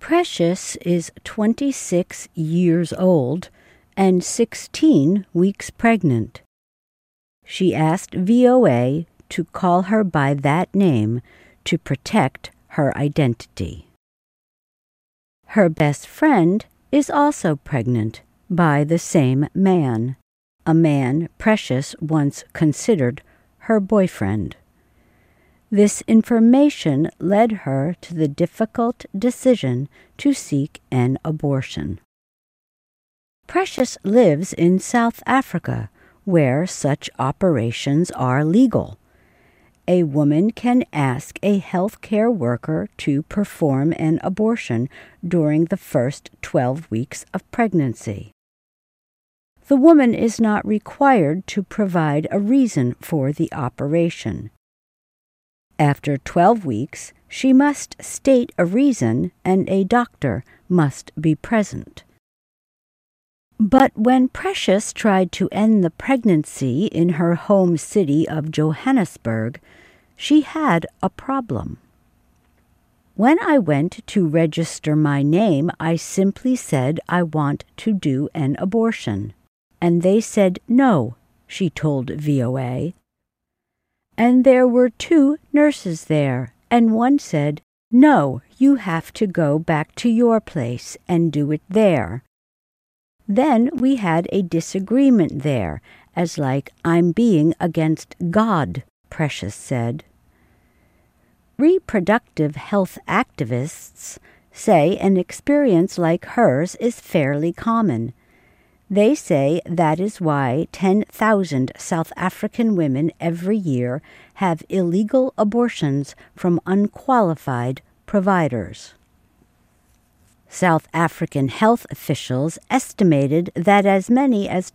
Precious is 26 years old and 16 weeks pregnant. She asked VOA to call her by that name to protect her identity. Her best friend is also pregnant by the same man, a man Precious once considered her boyfriend. This information led her to the difficult decision to seek an abortion. Precious lives in South Africa, where such operations are legal. A woman can ask a healthcare worker to perform an abortion during the first 12 weeks of pregnancy. The woman is not required to provide a reason for the operation. After 12 weeks, she must state a reason and a doctor must be present. But when Precious tried to end the pregnancy in her home city of Johannesburg, she had a problem. When I went to register my name, I simply said I want to do an abortion. And they said no, she told VOA. And there were 2 nurses there, and one said, "No, you have to go back to your place and do it there." Then we had a disagreement there, as like I'm being against God, Precious said. Reproductive health activists say an experience like hers is fairly common. They say that is why 10,000 South African women every year have illegal abortions from unqualified providers. South African health officials estimated that as many as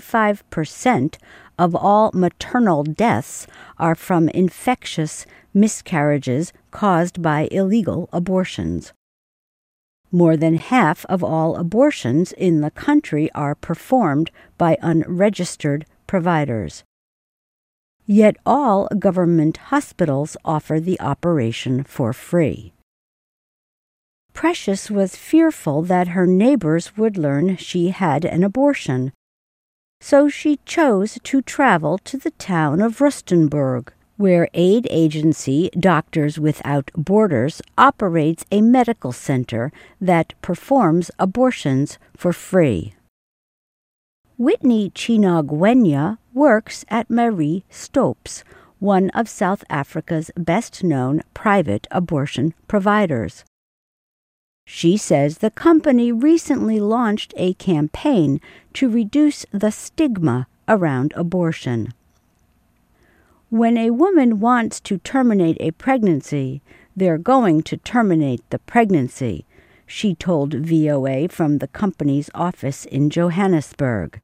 25% of all maternal deaths are from infectious miscarriages caused by illegal abortions. More than half of all abortions in the country are performed by unregistered providers. Yet all government hospitals offer the operation for free. Precious was fearful that her neighbors would learn she had an abortion, so she chose to travel to the town of Rustenburg, where aid agency Doctors Without Borders operates a medical center that performs abortions for free. Whitney Chinagwenya works at Marie Stopes, one of South Africa's best-known private abortion providers. She says the company recently launched a campaign to reduce the stigma around abortion. When a woman wants to terminate a pregnancy, they're going to terminate the pregnancy, she told VOA from the company's office in Johannesburg.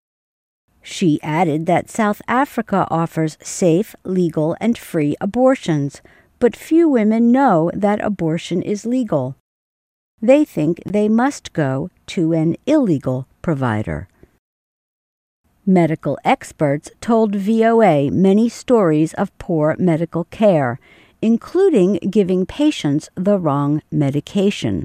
She added that South Africa offers safe, legal, and free abortions, but few women know that abortion is legal. They think they must go to an illegal provider. Medical experts told VOA many stories of poor medical care, including giving patients the wrong medication.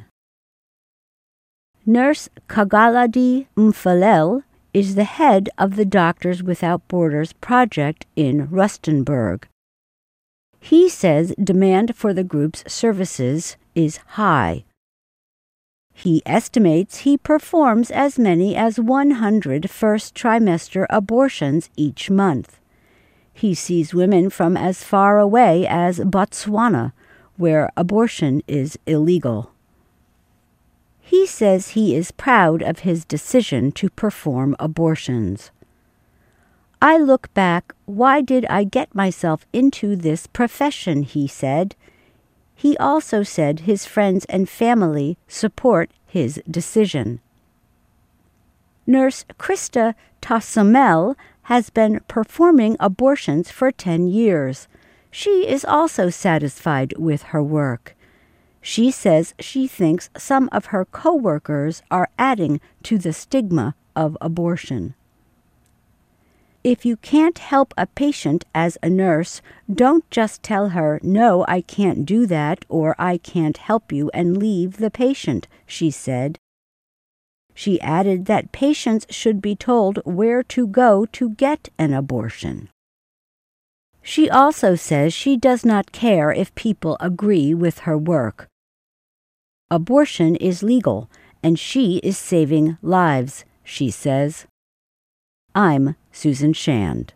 Nurse Kagaladi Mfalel is the head of the Doctors Without Borders project in Rustenburg. He says demand for the group's services is high. He estimates he performs as many as 100 first-trimester abortions each month. He sees women from as far away as Botswana, where abortion is illegal. He says he is proud of his decision to perform abortions. "I look back, why did I get myself into this profession?" he said. He also said his friends and family support his decision. Nurse Krista Tassamel has been performing abortions for 10 years. She is also satisfied with her work. She says she thinks some of her co-workers are adding to the stigma of abortion. If you can't help a patient as a nurse, don't just tell her, "No, I can't do that," or "I can't help you," and leave the patient, she said. She added that patients should be told where to go to get an abortion. She also says she does not care if people agree with her work. Abortion is legal, and she is saving lives, she says. I'm Susan Shand.